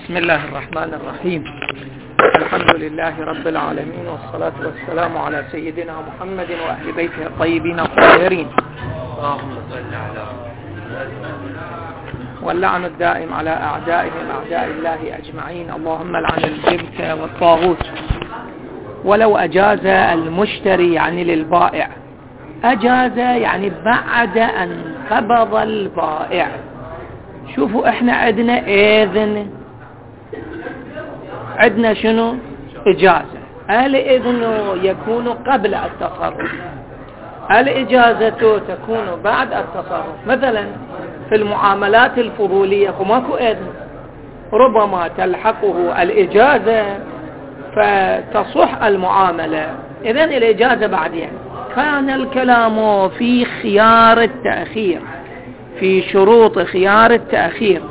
بسم الله الرحمن الرحيم. الحمد لله رب العالمين، والصلاة والسلام على سيدنا محمد وأهل بيته الطيبين الطاهرين، اللهم صل على واللعن الدائم على أعدائهم أعداء الله أجمعين. اللهم لعن الجبت والطاغوت. ولو أجاز المشتري يعني للبائع، أجاز يعني بعد أن قبض البائع. شوفوا احنا عندنا إذن، عندنا شنو؟ إجازة. الإذن يكون قبل التصرف، الإجازة تكون بعد التصرف. مثلا في المعاملات الفضولية وماكو إذن، ربما تلحقه الإجازة فتصح المعاملة، إذن الإجازة بعدين. كان الكلام في خيار التأخير، في شروط خيار التأخير.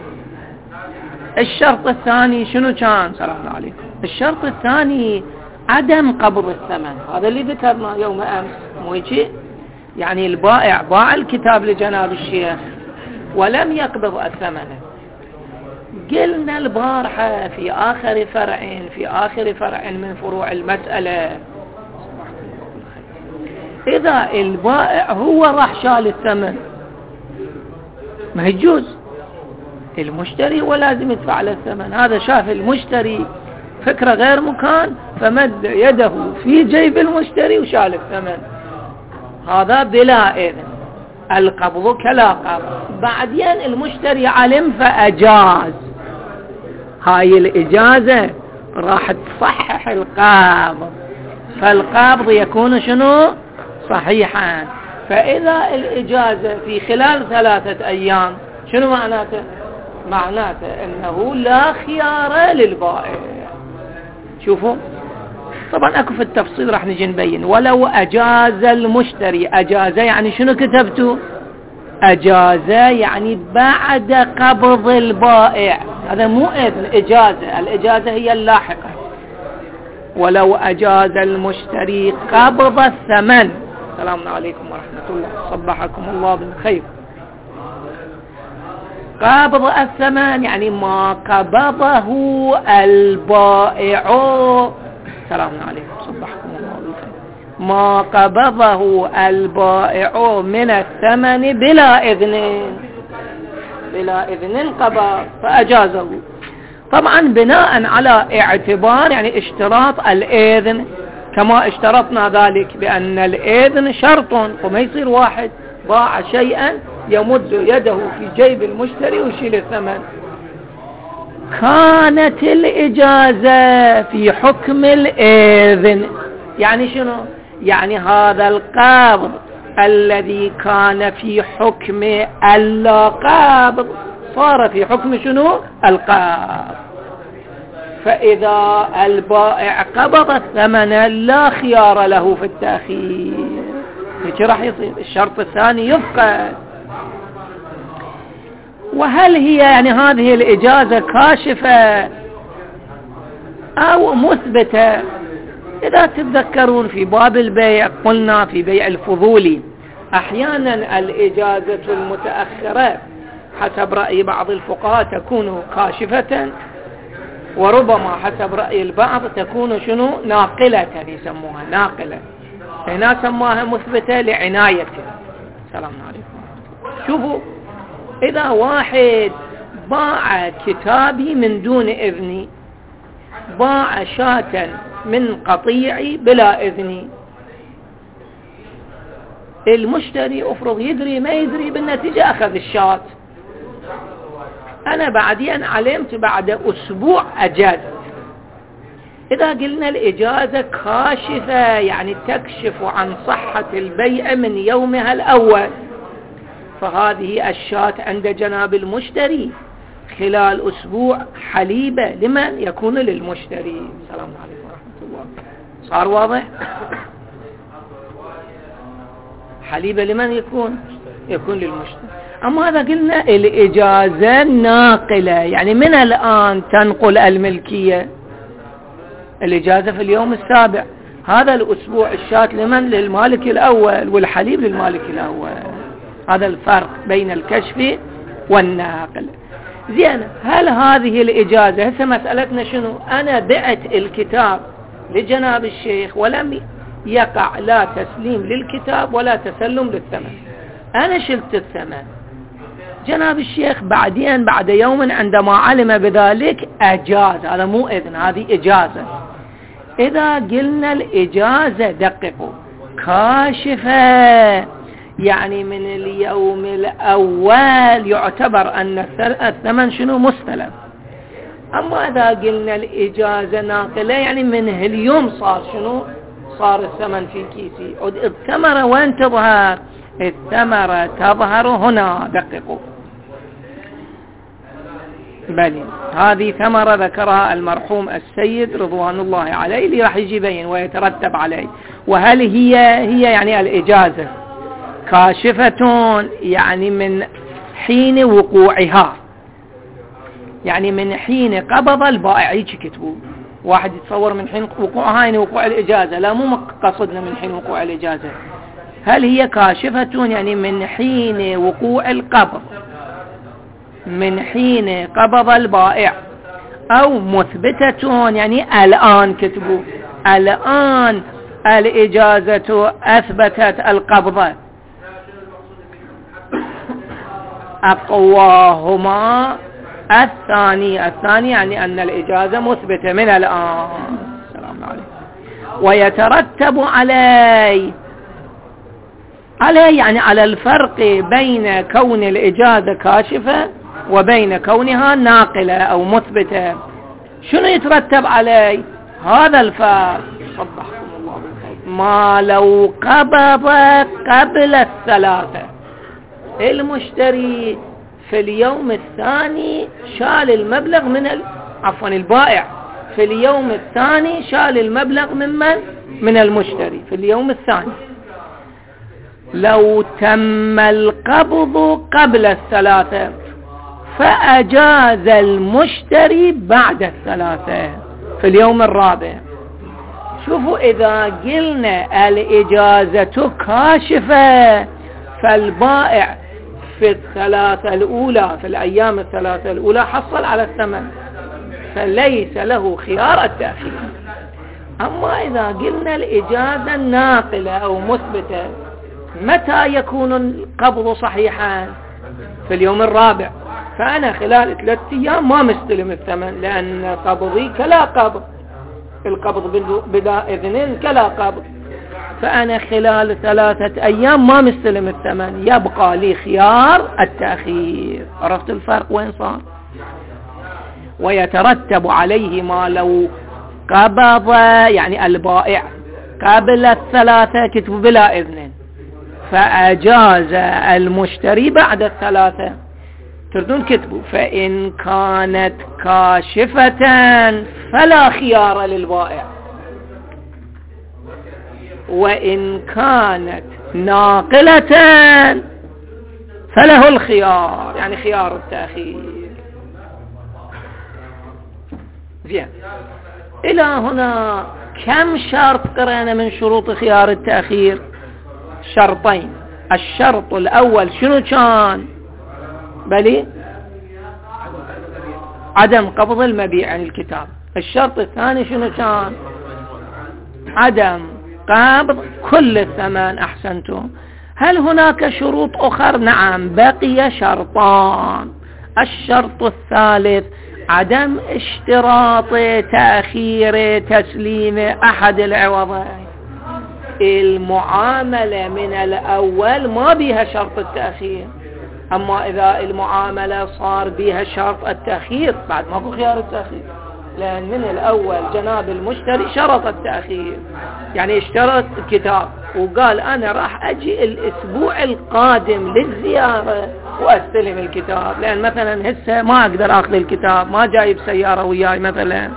الشرط الثاني شنو كان؟ سلام عليكم. الشرط الثاني عدم قبض الثمن، هذا اللي ذكرنا يوم أمس، مو هيك؟ يعني البائع باع الكتاب لجناب الشيخ ولم يقبض الثمن. قلنا البارحة في آخر فرع من فروع المسألة، إذا البائع هو راح شال الثمن ما يجوز، المشتري هو لازم يدفع له الثمن. هذا شاف المشتري فكرة غير مكان فمد يده في جيب المشتري وشال الثمن، هذا بلا إذن. القبض كلا قبض. بعدين المشتري علم فأجاز، هاي الإجازة راح تصحح القبض، فالقبض يكون شنو؟ صحيحا. فإذا الإجازة في خلال 3 أيام شنو معناته؟ معناته أنه لا خيار للبائع. شوفوا طبعا أكو في التفصيل راح نجي نبين. ولو أجاز المشتري، أجاز يعني شنو كتبته؟ أجاز يعني بعد قبض البائع، هذا مو إذن، إجازة. الإجازة هي اللاحقة. ولو أجاز المشتري قبض الثمن، السلام عليكم ورحمة الله، صبحكم الله بالخير. قبض الثمن يعني ما قبضه البائع، السلام عليكم، صبحكم الله بالخير. ما قبضه البائع من الثمن بلا إذن قبض فأجازه. طبعا بناء على اعتبار يعني اشتراط الإذن، كما اشترطنا ذلك بأن الإذن شرط، وما يصير واحد باع شيئا يمد يده في جيب المشتري ويشيل الثمن. كانت الإجازة في حكم الإذن، يعني شنو؟ يعني هذا القبض الذي كان في حكم اللا قبض صار في حكم شنو؟ القبض. فإذا البائع قبض الثمن لا خيار له في التأخير، هيك راح يصير. الشرط الثاني يفقد. وهل هي يعني هذه الإجازة كاشفة أو مثبتة؟ إذا تتذكرون في باب البيع قلنا في بيع الفضولي أحيانا الإجازة المتأخرة حسب رأي بعض الفقهاء تكون كاشفة، وربما حسب رأي البعض تكون شنو؟ ناقلة، يسموها ناقلة. هنا سماها مثبتة لعنايته. السلام عليكم. شوفوا إذا واحد باع كتابي من دون إذني، باع شاة من قطيعي بلا إذني، المشتري أفرض يدري ما يدري، بالنتيجة أخذ الشاة. أنا بعدين علمت بعد أسبوع أجازت. إذا قلنا الإجازة كاشفة يعني تكشف عن صحة البيع من يومها الأول، فهذه الشاة عند جناب المشتري خلال أسبوع حليبة لمن؟ يكون للمشتري. السلام عليكم ورحمة الله. صار واضح؟ حليبة لمن يكون للمشتري. أما هذا قلنا الإجازة ناقلة، يعني من الآن تنقل الملكية. الإجازة في اليوم السابع، هذا الأسبوع الشاة لمن؟ للمالك الأول، والحليب للمالك الأول. هذا الفرق بين الكشف والناقل. زين، هل هذه الإجازة هسه مسألتنا شنو؟ أنا بعت الكتاب لجناب الشيخ ولم يقع لا تسليم للكتاب ولا تسلم للثمن، أنا شلت الثمن، جناب الشيخ بعدين بعد يوم عندما علم بذلك أجاز، هذا مو إذن، هذه إجازة. إذا قلنا الإجازة دققوا كاشفة، يعني من اليوم الأول يعتبر أن الثمن شنو؟ مستلم. أما إذا قلنا الإجازة ناقلة يعني من اليوم صار شنو؟ صار الثمن في كيسي. الثمرة وين تظهر؟ الثمرة تظهر هنا، دققوا. بل هذه ثمرة ذكرها المرحوم السيد رضوان الله عليه اللي راح يجي بين ويترتب عليه. وهل هي يعني الإجازة كاشفة يعني من حين وقوعها، يعني من حين قبض البائع، يجي كتبوا واحد يتصور من حين وقوعها يعني وقوع الإجازة، لا مو قصدنا من حين وقوع الإجازة. هل هي كاشفة يعني من حين وقوع القبض، من حين قبض البائع، أو مثبتة يعني الآن، كتبوا الآن الإجازة أثبتت القبضة. أقواهما الثاني يعني أن الإجازة مثبتة من الآن. السلام عليكم. ويترتب عليه يعني على الفرق بين كون الإجازة كاشفة وبين كونها ناقلة أو مثبتة. شنو يترتب عليه هذا الفرق؟ صبحكم الله بالخير. ما لو قبض قبل الثلاثة، المشتري في اليوم الثاني شال المبلغ البائع في اليوم الثاني شال المبلغ من المشتري في اليوم الثاني. لو تم القبض قبل الثلاثة فأجاز المشتري بعد الثلاثة في اليوم الرابع. شوفوا، إذا قلنا الإجازة كاشفة فالبائع في الثلاثة الأولى، في الأيام الثلاثة الأولى حصل على الثمن، فليس له خيار التأخير. أما إذا قلنا الإجازة ناقلة أو مثبتة، متى يكون القبض صحيحا؟ في اليوم الرابع. فأنا خلال 3 أيام ما مستلم الثمن، لأن قبضي كلا قبض، القبض بلا إذن كلا قبض، فأنا خلال 3 أيام ما مستلم الثمن، يبقى لي خيار التأخير. عرفت الفرق وين صار؟ ويترتب عليه ما لو قبض يعني البائع قبل 3، كتب بلا إذن، فأجاز المشتري بعد 3. تردون كتبوا فإن كانت كاشفة فلا خيار للبائع، وإن كانت ناقلة فله الخيار، يعني خيار التأخير. زين، إلى هنا كم شرط قرأنا من شروط خيار التأخير؟ شرطين. الشرط الأول شنو كان؟ بلي عدم قبض المبيع عن الكتاب. الشرط الثاني شنو كان؟ عدم قبض كل الثمن. أحسنتم. هل هناك شروط أخرى؟ نعم، بقي شرطان. الشرط الثالث عدم اشتراط تأخير تسليم أحد العوضين. المعاملة من الأول ما بيها شرط التأخير، أما إذا المعاملة صار بيها شرط التأخير بعد ماكو خيار التأخير، لأن من الأول جناب المشتري شرط التأخير، يعني اشترط الكتاب وقال أنا راح أجي الأسبوع القادم للزيارة وأستلم الكتاب، لأن مثلا هسه ما أقدر أخذ الكتاب، ما جايب سيارة وياي مثلا.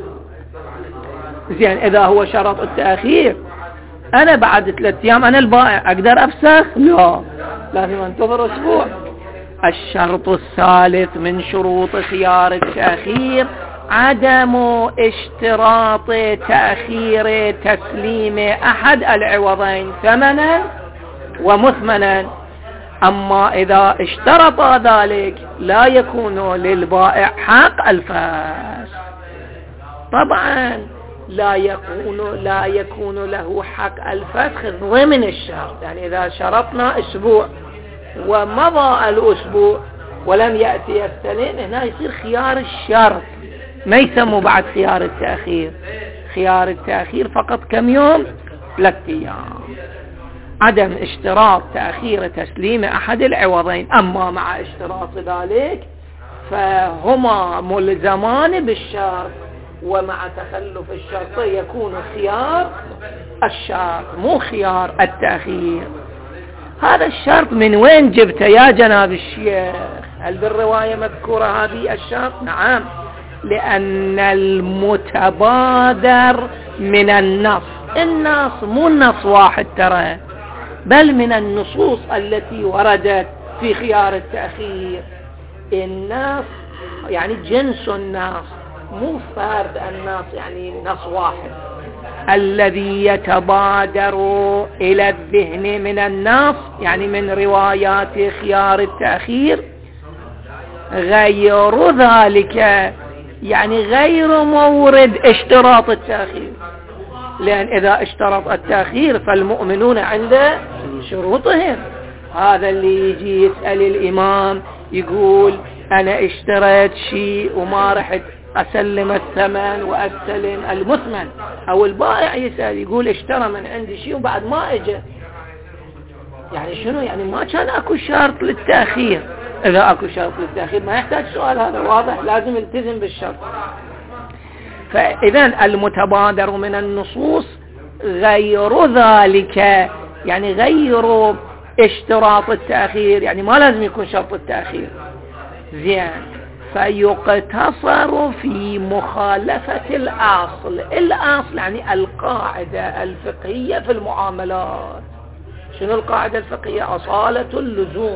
زين، إذا هو شرط التأخير أنا بعد 3 أيام أنا البائع أقدر أفسخ؟ لا، لازم أنتظر أسبوع. الشرط الثالث من شروط خيار التأخير عدم اشتراط تأخير تسليم أحد العوضين ثمنا ومثمنا. أما إذا اشترط ذلك لا يكون للبائع حق الفسخ. طبعا لا يكون له حق الفسخ ضمن الشرط. يعني إذا شرطنا أسبوع ومضى الأسبوع ولم يأتي يستلم، هنا يصير خيار الشرط، ما يسمى بعد خيار التأخير. خيار التأخير فقط كم يوم؟ 3 أيام. عدم اشتراط تأخير تسليم أحد العوضين. أما مع اشتراط ذلك فهما ملزمان بالشرط، ومع تخلف الشرط يكون خيار الشرط مو خيار التأخير. هذا الشرط من وين جبته يا جناب الشيخ؟ هل بالرواية مذكورة هذه الشرط؟ نعم، لأن المتبادر من النص مو النص واحد ترى، بل من النصوص التي وردت في خيار التأخير. النص يعني جنس النص، مو فرد النص يعني نص واحد. الذي يتبادر إلى الذهن من النص يعني من روايات خيار التأخير غير ذلك، يعني غير مورد اشتراط التأخير. لأن إذا اشترط التأخير فالمؤمنون عند شروطهم. هذا اللي يجي يسأل الإمام يقول أنا اشتريت شيء وما رحت أسلم الثمن وأستلم المثمن، أو البائع يسأل يقول اشترى من عندي شيء وبعد ما اجى، يعني شنو؟ يعني ما كان اكو شرط للتأخير. إذا اكو شرط للتأخير ما يحتاج سؤال، هذا واضح، لازم يلتزم بالشرط. فإذا المتبادر من النصوص غير ذلك، يعني غير اشتراط التأخير، يعني ما لازم يكون شرط التأخير. زين، فيقتصر في مخالفة الأصل. الأصل يعني القاعدة الفقهية في المعاملات. شنو القاعدة الفقهية؟ أصالة اللزوم.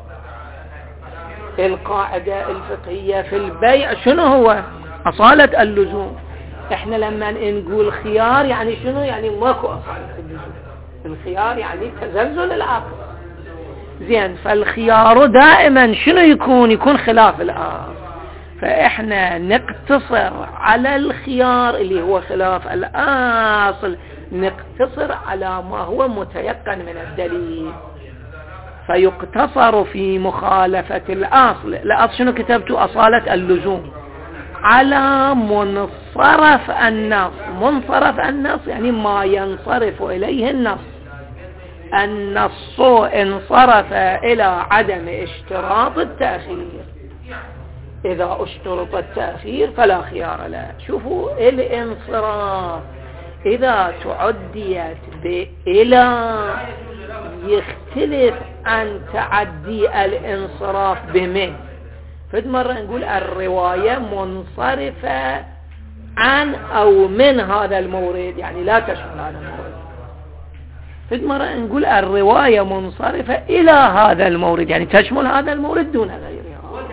القاعدة الفقهية في البيع شنو هو؟ أصالة اللزوم. احنا لما نقول خيار يعني شنو؟ يعني ماكو أصالة اللزوم. الخيار يعني تزلزل العقل. زين، فالخيار دائما شنو يكون خلاف الأصل. فإحنا نقتصر على الخيار اللي هو خلاف الأصل، نقتصر على ما هو متيقن من الدليل. فيقتصر في مخالفة الأصل. الأصل شنو كتبته؟ أصالة اللزوم. على منصرف النص. منصرف النص يعني ما ينصرف إليه النص. النص انصرف إلى عدم اشتراط التأخير. إذا اشترط التأخير فلا خيار له. شوفوا الانصراف إذا تعديت بإلى يختلف عن تعدي الانصراف بمن. فد مرة نقول الرواية منصرفة عن أو من هذا المورد، يعني لا تشمل هذا المورد. فد مرة نقول الرواية منصرفة إلى هذا المورد، يعني تشمل هذا المورد دون غيره.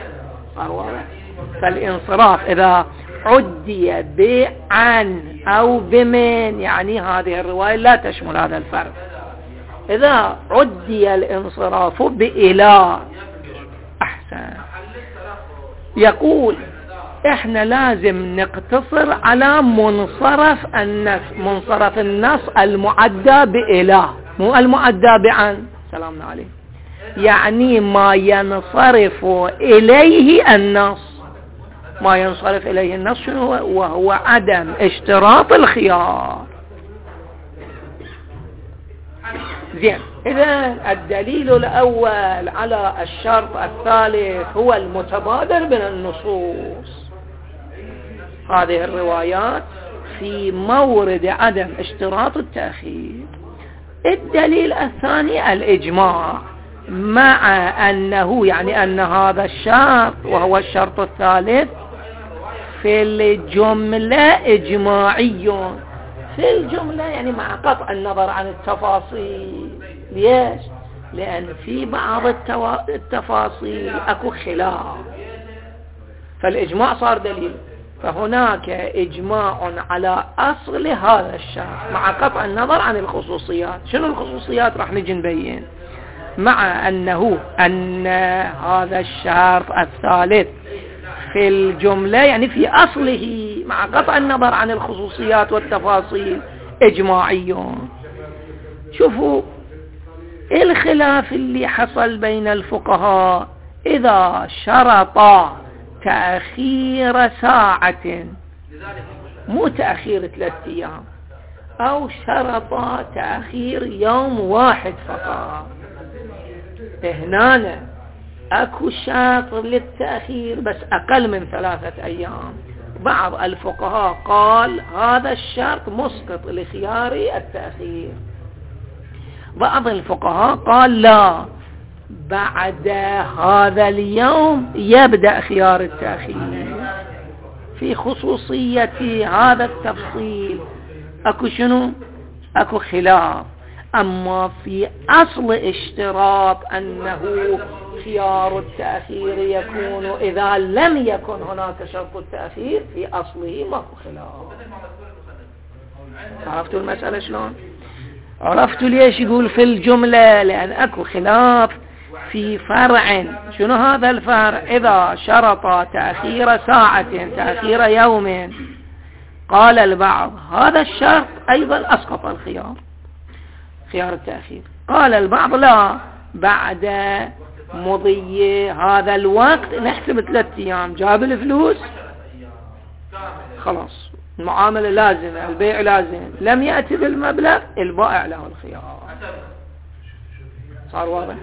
فالانصراف إذا عدي بعن أو بمن يعني هذه الرواية لا تشمل هذا الفرد. إذا عدي الانصراف بإلى أحسن. يقول احنا لازم نقتصر على منصرف النص. منصرف النص المعدى بإلى، مو المعدى بعن. سلامنا عليه. يعني ما ينصرف إليه النص. ما ينصرف إليه النص شنو هو؟ وهو عدم اشتراط الخيار. زين، إذن الدليل الأول على الشرط الثالث هو المتبادر من النصوص. هذه الروايات في مورد عدم اشتراط التأخير. الدليل الثاني الإجماع، مع أنه يعني أن هذا الشرط وهو الشرط الثالث في الجملة إجماعي. في الجملة يعني مع قطع النظر عن التفاصيل. ليش؟ لأن في بعض التفاصيل أكو خلاف، فالإجماع صار دليل. فهناك إجماع على أصل هذا الشرط مع قطع النظر عن الخصوصيات. شنو الخصوصيات؟ راح نجي نبين. مع أن هذا الشرط الثالث في الجملة يعني في أصله مع قطع النظر عن الخصوصيات والتفاصيل إجماعي. شوفوا الخلاف اللي حصل بين الفقهاء إذا شرطا تأخير ساعة، مو تأخير 3 أيام، أو شرطا تأخير يوم واحد فقط، هنا أكو شرط للتأخير بس أقل من 3 أيام. بعض الفقهاء قال هذا الشرط مسقط لخيار التأخير، بعض الفقهاء قال لا، بعد هذا اليوم يبدأ خيار التأخير. في خصوصية هذا التفصيل أكو شنو؟ أكو خلاف. أما في أصل اشتراط أنه خيار التأخير يكون إذا لم يكن هناك شرط التأخير، في أصله ماكو خلاف. عرفتوا المسألة شلون؟ عرفتوا ليش يقول في الجملة؟ لأن أكو خلاف في فرع. شنو هذا الفرع؟ إذا شرط تأخير ساعة تأخير يوم، قال البعض هذا الشرط أيضا أسقط الخيار، خيار التأخير. قال البعض لا، بعد مضي هذا الوقت نحسب 3 أيام، جاب الفلوس خلاص المعاملة لازمة، البيع لازم، لم يأتي بالمبلغ البائع له الخيار. صار واضح؟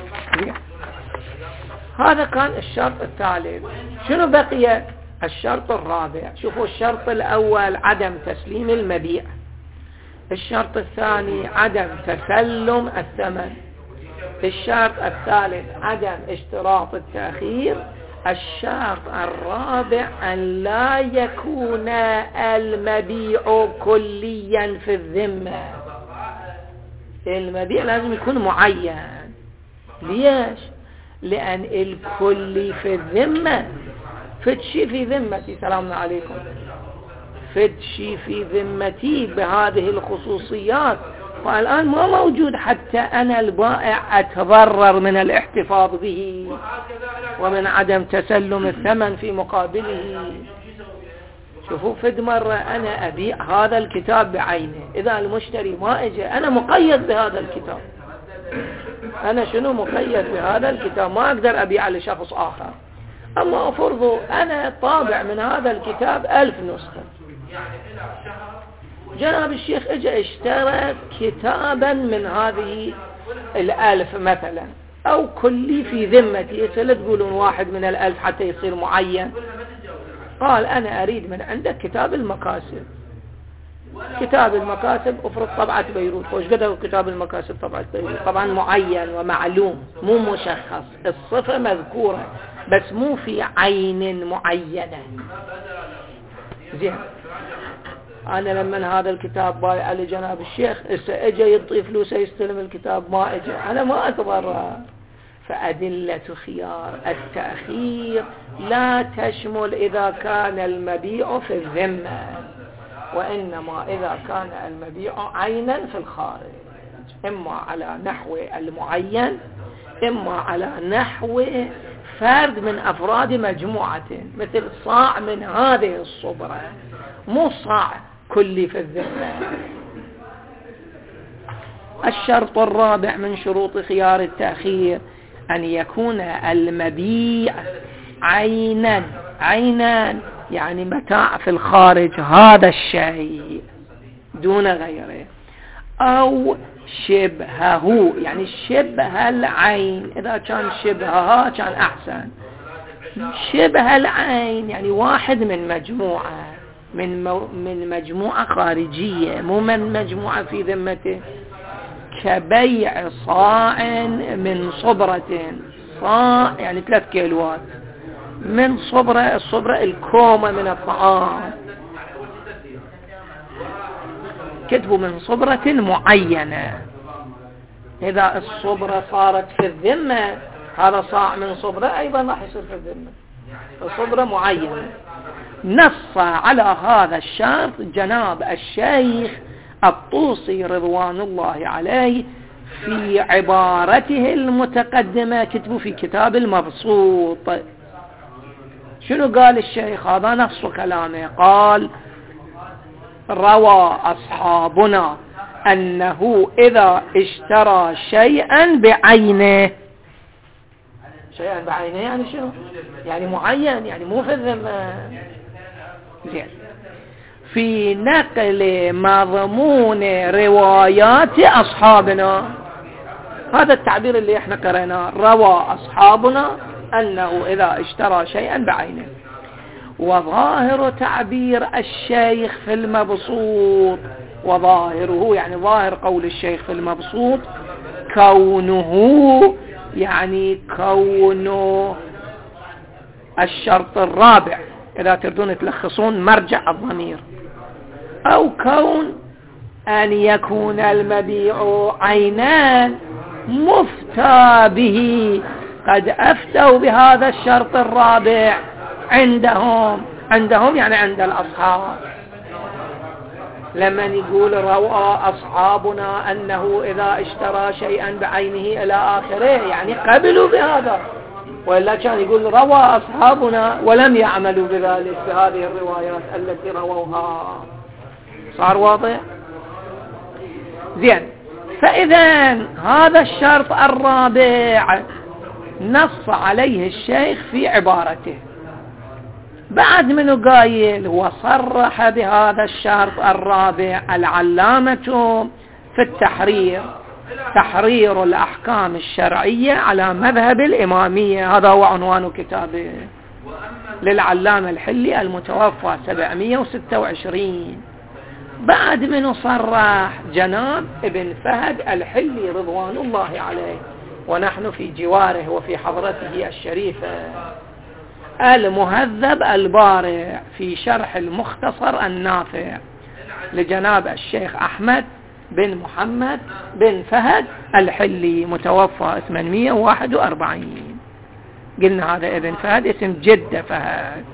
هذا كان الشرط الثالث. شنو بقي؟ الشرط الرابع. شوفوا الشرط الأول عدم تسليم المبيع، الشرط الثاني عدم تسلم الثمن، الشرط الثالث عدم اشتراط التأخير، الشرط الرابع أن لا يكون المبيع كليا في الذمة. المبيع لازم يكون معين. ليش؟ لأن الكلي في الذمة فتشي في ذمتي، سلام عليكم، فتشي في ذمتي بهذه الخصوصيات، والآن ما موجود حتى أنا البائع أتضرر من الاحتفاظ به ومن عدم تسلم الثمن في مقابله. شوفوا فد مرة أنا أبيع هذا الكتاب بعينه، إذا المشتري ما اجى أنا مقيد بهذا الكتاب، أنا شنو مقيد بهذا الكتاب، ما أقدر أبيع لشخص آخر. أما أفرضوا أنا طابع من هذا الكتاب 1000 نسخة، جناب الشيخ اجى اشترى كتابا من هذه 1000 مثلا، أو كلي في ذمتي، لا تقولون واحد من 1000 حتى يصير معين. قال أنا أريد من عندك كتاب المكاسب، كتاب المكاسب افرض طبعة بيروت، وش قدر كتاب المكاسب طبعة بيروت؟ طبعا معين ومعلوم، مو مشخص، الصفة مذكورة بس مو في عين معينة. زين، أنا لما هذا الكتاب بايع لجناب الشيخ، اجى يعطي فلوسه يستلم الكتاب، ما اجى، أنا ما أتضرر. فأدلة خيار التأخير لا تشمل إذا كان المبيع في الذمة، وإنما إذا كان المبيع عينا في الخارج، إما على نحو المعين، إما على نحو فرد من أفراد مجموعة، مثل صاع من هذه الصبرة، مو صاع كلي في الذمة. الشرط الرابع من شروط خيار التأخير أن يكون المبيع عينا يعني متاع في الخارج، هذا الشيء دون غيره، أو شبهه يعني شبه العين، إذا كان شبهها كان أحسن. شبه العين يعني واحد من مجموعة، من مجموعة خارجية، مو من مجموعة في ذمته، كبيع صاع من صبرة، صاع يعني 3 كيلوات من صبرة، الصبرة الكومة من الطعام، كتبوا من صبرة معينة. إذا الصبرة صارت في الذمة، هذا صاع من صبرة أيضا راح يصير في الذمة، الصبرة معينة. نص على هذا الشرط جناب الشيخ الطوسي رضوان الله عليه في عبارته المتقدمة كتبوا في كتاب المبسوط. شنو قال الشيخ؟ هذا نص كلامه. قال: روى أصحابنا أنه إذا اشترى شيئا بعينه. شيئا بعينه يعني شنو؟ يعني معين، يعني مو في الذمة. زين. في نقل مضمون روايات أصحابنا، هذا التعبير اللي احنا قرأناه، روى أصحابنا أنه إذا اشترى شيئا بعينه. وظاهر تعبير الشيخ في المبسوط، وظاهره يعني ظاهر قول الشيخ في المبسوط، كونه يعني كونه الشرط الرابع، إذا تردون تلخصون مرجع الضمير، أو كون أن يكون المبيع عينان مفتى به، قد أفتوا بهذا الشرط الرابع عندهم يعني عند الأصحاب. لما يقول روى أصحابنا أنه إذا اشترى شيئا بعينه إلى آخره، يعني قبلوا بهذا، وإلا كان يقول روى أصحابنا ولم يعملوا بذلك بهذه الروايات التي رووها. صار واضح؟ زين. فإذا هذا الشرط الرابع نص عليه الشيخ في عبارته. بعد منه قايل: وصرح بهذا الشرط الرابع العلامة في التحرير، تحرير الأحكام الشرعية على مذهب الإمامية. هذا هو عنوان كتابه للعلامة الحلي المتوفى 726. بعد منه صرح جناب ابن فهد الحلي رضوان الله عليه، ونحن في جواره وفي حضرته الشريفة، المهذب البارع في شرح المختصر النافع لجناب الشيخ أحمد بن محمد بن فهد الحلي متوفى 841. قلنا هذا ابن فهد اسم جد فهد.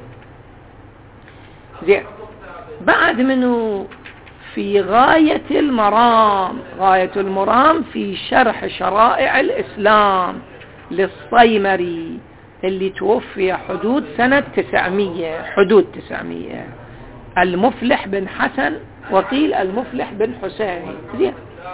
زين. بعد منه في غاية المرام، غاية المرام في شرح شرائع الإسلام للصيمري اللي توفي حدود سنة 900، حدود 900. المفلح بن حسن وقيل المفلح بن حسين. زين.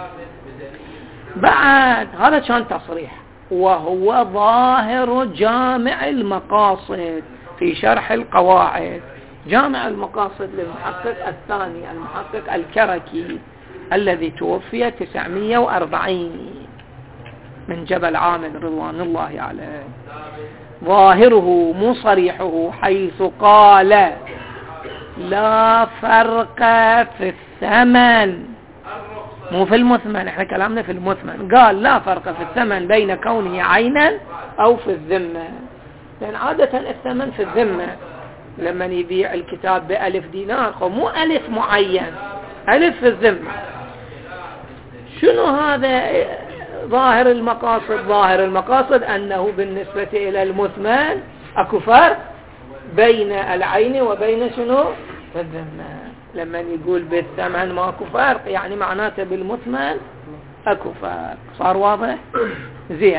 بعد هذا كان تصريح، وهو ظاهر جامع المقاصد في شرح القواعد. جامع المقاصد للمحقق الثاني المحقق الكركي الذي توفي 940 من جبل عامل رضوان الله عليه. ظاهره مو صريحه، حيث قال: لا فرق في الثمن، مو في المثمن، احنا كلامنا في المثمن. قال: لا فرق في الثمن بين كونه عينا أو في الذمة. لأن عادة الثمن في الذمة، لما يبيع الكتاب بألف دينار مو ألف معين، ألف في الذمة. شنو هذا ظاهر المقاصد؟ ظاهر المقاصد أنه بالنسبة إلى المثمن أكو فرق بين العين وبين شنو؟ الذمة. لما يقول بالثمن ما أكو فرق، يعني معناته بالمثمن أكو فرق. صار واضح؟ زين.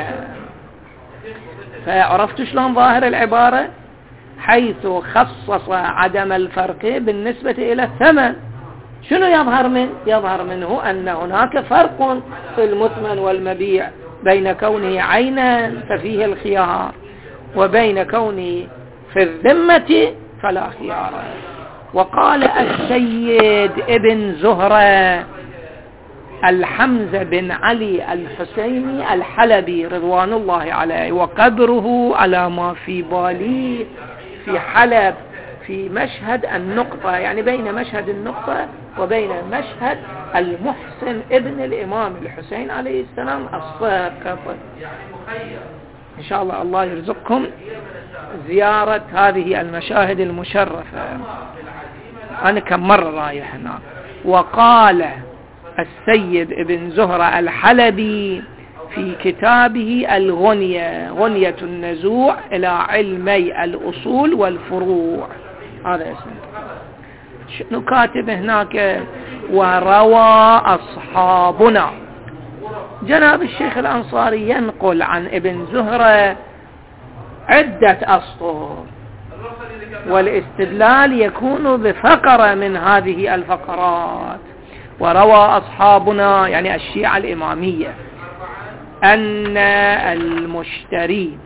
فعرفتوا شلون ظاهر العبارة؟ حيث خصص عدم الفرق بالنسبة إلى الثمن. شنو يظهر منه؟ يظهر منه أن هناك فرق في المثمن والمبيع، بين كونه عينا ففيه الخيار، وبين كونه في الذمة فلا خيار. وقال السيد ابن زهرة الحمزة بن علي الحسيني الحلبي رضوان الله عليه، وقبره على ما في بالي في حلب في مشهد النقطة، يعني بين مشهد النقطة وبين مشهد المحسن ابن الإمام الحسين عليه السلام الساقط. إن شاء الله الله يرزقكم زيارة هذه المشاهد المشرفة. أنا كم مرة رايح هناك. وقال السيد ابن زهرة الحلبي في كتابه الغنية، غنية النزوع إلى علمي الأصول والفروع، هذا اسمه. شنو كاتب هناك؟ وروى أصحابنا. جناب الشيخ الأنصاري ينقل عن ابن زهرة عدة أسطر، والاستدلال يكون بفقرة من هذه الفقرات. وروى أصحابنا يعني الشيعة الإمامية أن المشتري،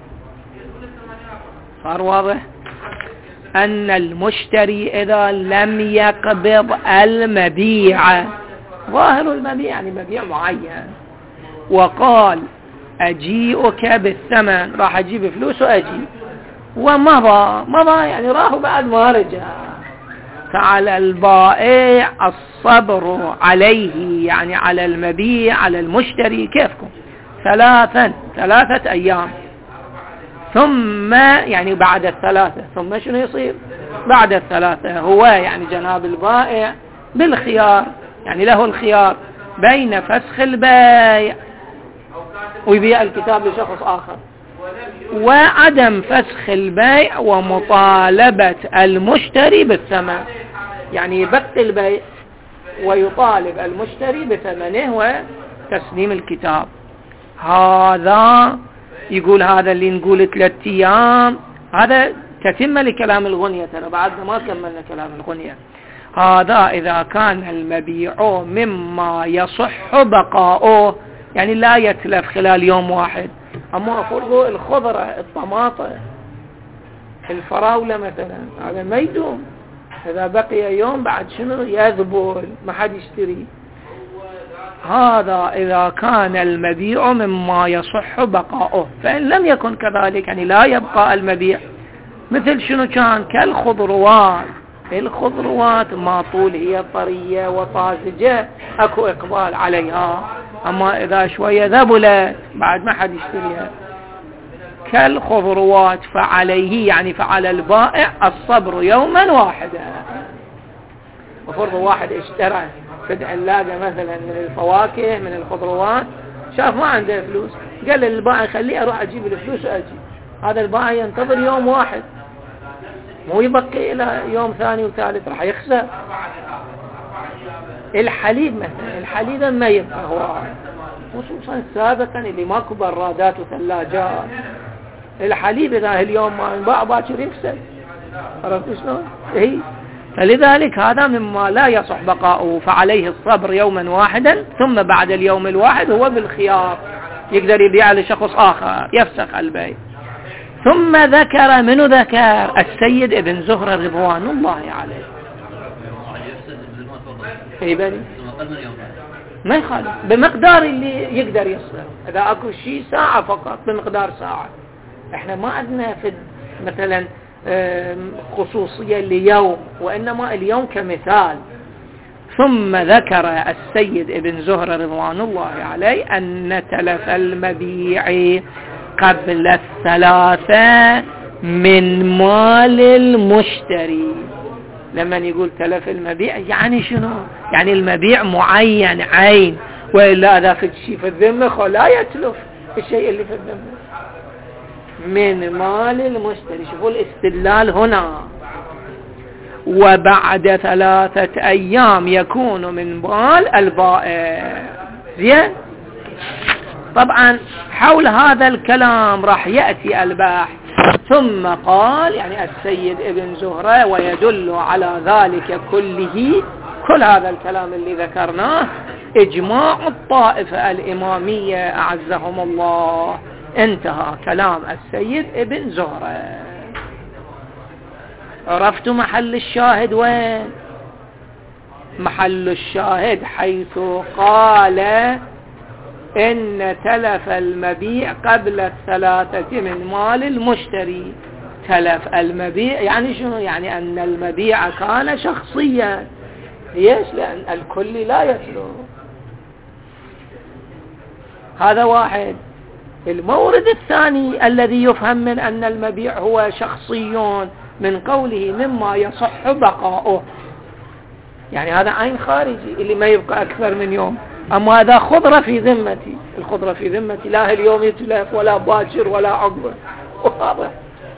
صار واضح، أن المشتري إذا لم يقبض المبيع، ظاهر المبيع يعني مبيع معين، وقال أجيئك بالثمن، راح أجيب فلوس وأجي، ومضى يعني راحوا بعد ما رجع، فعلى البائع الصبر عليه، يعني على المبيع على المشتري كيفكم 3 أيام، ثم يعني بعد 3 ثم شنو يصير بعد 3 هو يعني جناب البائع بالخيار، يعني له الخيار بين فسخ البيع ويبيع الكتاب لشخص آخر، وعدم فسخ البيع ومطالبة المشتري بالثمن، يعني يبقي البيع ويطالب المشتري بثمنه وتسليم الكتاب. هذا يقول هذا اللي نقول 3 أيام، هذا تتم لكلام الغنية، ترى بعد ما كملنا كلام الغنية. هذا إذا كان المبيع مما يصح بقاؤه، يعني لا يتلف خلال يوم واحد. أما أقول الخضرة الطماطة الفراولة مثلا هذا ما يدوم، إذا بقي يوم بعد شنو يذبل ما حد يشتري. هذا إذا كان المبيع مما يصح بقاؤه، فإن لم يكن كذلك يعني لا يبقى المبيع، مثل شنو كان كالخضروات، الخضروات ما طول هي طرية وطازجة أكو إقبال عليها، أما إذا شوية ذبلت بعد ما حد يشتريها كالخضروات فعليه يعني فعلى البائع الصبر يوما واحدا. وفرض واحد اشترى بدء اللاقة مثلا من الفواكه من الخضروات، شاف ما عنده فلوس، قال للبائع خليه أروح أجيب الفلوس وأجي، هذا البائع ينتظر يوم واحد مو يبقي إلى يوم ثاني وثالث، راح يخسر. الحليب مثلا، الحليب ما يبقى هو خصوصا سابقا اللي ماكو برادات وثلاجات، الحليب إذا اليوم ما ينباع باكر يفسد، عرفت شلون؟ إيه، فلذلك هذا مما لا يصح بقاؤه، فعليه الصبر يوما واحدا، ثم بعد اليوم الواحد هو بالخيار يقدر يبيع لشخص آخر يفسخ البيع. ثم ذكر منه ذكر السيد ابن زهرة رضوان الله عليه، اي بني ما يخالف بمقدار اللي يقدر يصبر، اذا اكو شيء ساعة فقط بمقدار ساعة، احنا ما عندنا في مثلا خصوصية ليوم، وانما اليوم كمثال. ثم ذكر السيد ابن زهرة رضوان الله عليه أن تلف المبيع قبل 3 من مال المشتري. لما يقول تلف المبيع يعني شنو؟ يعني المبيع معين عين، وإلا إذا في شيء في الذمة لا يتلف الشيء اللي في الذمة من مال المشتري. شوفوا الاستدلال هنا. وبعد 3 أيام يكون من مال البائع. زين، طبعا حول هذا الكلام راح يأتي الباحث. ثم قال يعني السيد ابن زهرة ويدل على ذلك كله، كل هذا الكلام اللي ذكرناه إجماع الطائفة الإمامية أعزهم الله. انتهى كلام السيد ابن زهرة. عرفت محل الشاهد وين؟ محل الشاهد حيث قال إن تلف المبيع قبل 3 من مال المشتري. تلف المبيع يعني شنو؟ يعني أن المبيع كان شخصيا. ليش؟ لأن الكل لا يتلف. هذا واحد. المورد الثاني الذي يفهم من أن المبيع هو شخصي من قوله مما يصح بقاؤه، يعني هذا عين خارجي اللي ما يبقى أكثر من يوم. أما هذا خضرة في ذمتي، الخضرة في ذمتي لا اليوم يتلف ولا باكر ولا عقبه. واضح؟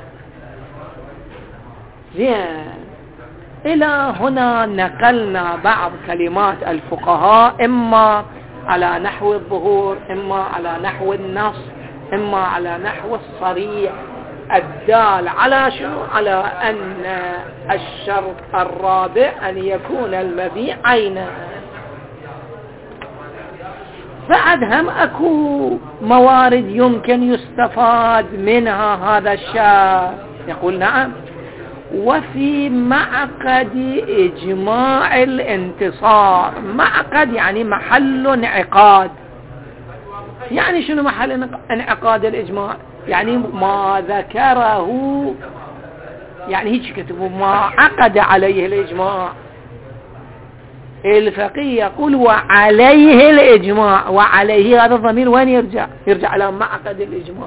زين، إلى هنا نقلنا بعض كلمات الفقهاء، إما على نحو الظهور، إما على نحو النص، إما على نحو الصريح الدال على شنو؟ على أن الشرط الرابع أن يكون المبيع عينا. بعد هم أكو موارد يمكن يستفاد منها هذا الشرط. يقول نعم، وفي معقد إجماع الانتصار. معقد يعني محل انعقاد. يعني شنو محل انعقاد الإجماع؟ يعني ما ذكره، يعني هيك كتبوا ما عقد عليه الإجماع. الفقيه يقول وعليه الإجماع، وعليه هذا الضمير وين يرجع؟ يرجع على معقد الإجماع،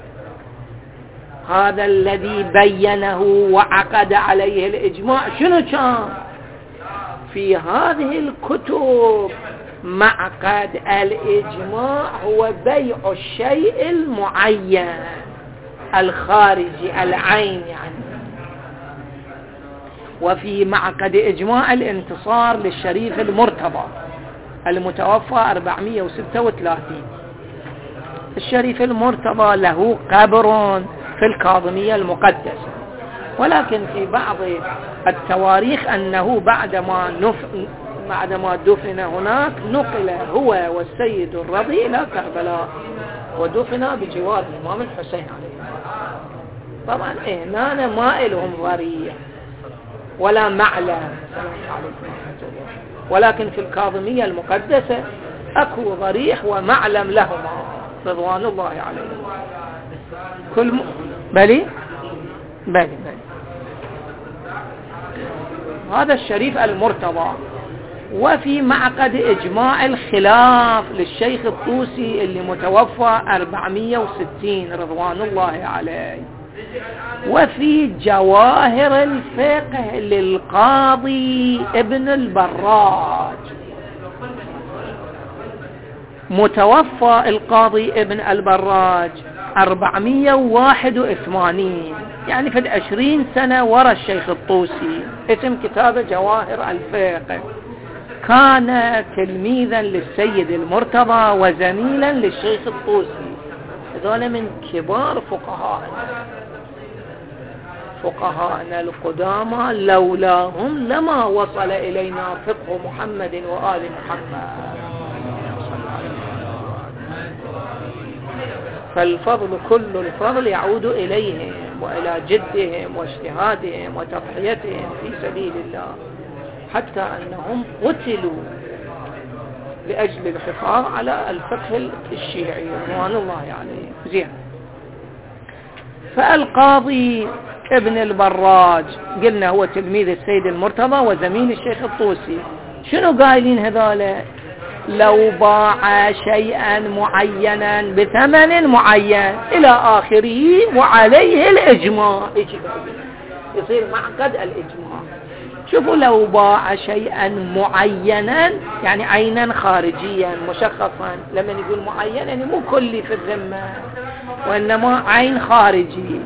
هذا الذي بينه وعقد عليه الإجماع. شنو كان في هذه الكتب؟ معقد الإجماع هو بيع الشيء المعين الخارجي العين يعني. وفي معقد إجماع الانتصار للشريف المرتضى المتوفى 436. الشريف المرتضى له قبر في الكاظمية المقدسة، ولكن في بعض التواريخ أنه بعدما دفن هناك نقل هو والسيد الرضي إلى كربلاء ودفن بجوار الإمام الحسين عليه. طبعا هنا ما لهم ضريح ولا معلم، ولكن في الكاظمية المقدسة أكو ضريح ومعلم لهما رضوان الله عليهم. بلي هذا الشريف المرتضى. وفي معقد إجماع الخلاف للشيخ الطوسي اللي متوفى 460 رضوان الله عليه. وفي جواهر الفقه للقاضي ابن البراج، متوفى القاضي ابن البراج 481، يعني في 20 سنة وراء الشيخ الطوسي. اسم كتابه جواهر الفقه. كان تلميذا للسيد المرتضى وزميلا للشيخ الطوسي. هذول من كبار فقهاءنا القدامى، لولاهم لما وصل إلينا فقه محمد وآل محمد. فالفضل كل الفضل يعود إليهم وإلى جدهم واجتهادهم وتضحيتهم في سبيل الله، حتى أنهم قتلوا لأجل الحفاظ على الفقه الشيعي رضوان الله عليه. زين. فالقاضي ابن البراج قلنا هو تلميذ السيد المرتضى وزميل الشيخ الطوسي. شنو قايلين هذول؟ لو باع شيئا معينا بثمن معين إلى آخره وعليه الإجماع، يصير معقد الإجماع. شوفوا، لو باع شيئا معينا يعني عينا خارجيا مشخصا. لما نقول معين يعني مو كلي في الذمة، وإنما عين خارجي.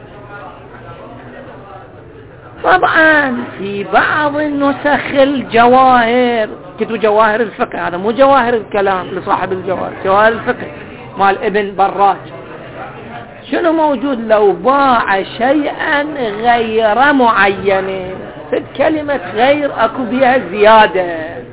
طبعا في بعض النسخ الجواهر، كتبوا جواهر الفقه، هذا مو جواهر الكلام لصاحب الجواهر، جواهر الفقه مال ابن براج. شنو موجود؟ لو باع شيئا غير معين. في كلمة غير أكو بها زيادة،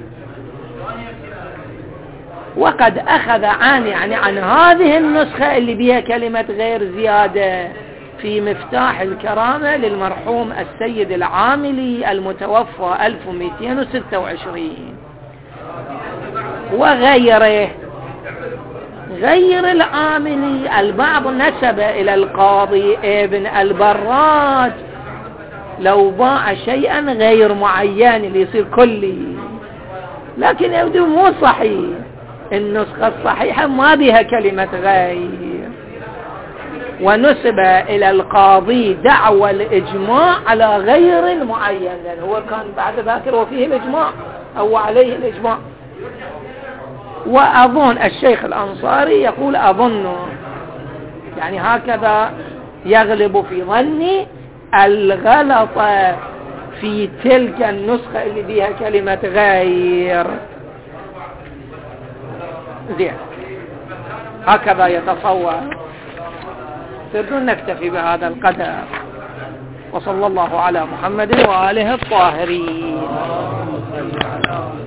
وقد أخذ عن هذه النسخة اللي بها كلمة غير زيادة في مفتاح الكرامة للمرحوم السيد العاملي المتوفى 1226 وغيره. غير العاملي البعض نسب إلى القاضي ابن البراج لو باع شيئا غير معين اللي يصير كلي، لكن يبدو مو صحيح. النسخة الصحيحة ما بها كلمة غير، ونسب إلى القاضي دعوى الإجماع على غير المعين، لأن هو كان بعد ذاكر وفيه الإجماع أو عليه الإجماع. وأظن الشيخ الأنصاري يقول أظن، يعني هكذا يغلب في ظني الغلط في تلك النسخة اللي بها كلمة غير. زين، هكذا يتصور. تريدون نكتفي بهذا القدر، وصلى الله على محمد وآله الطاهرين.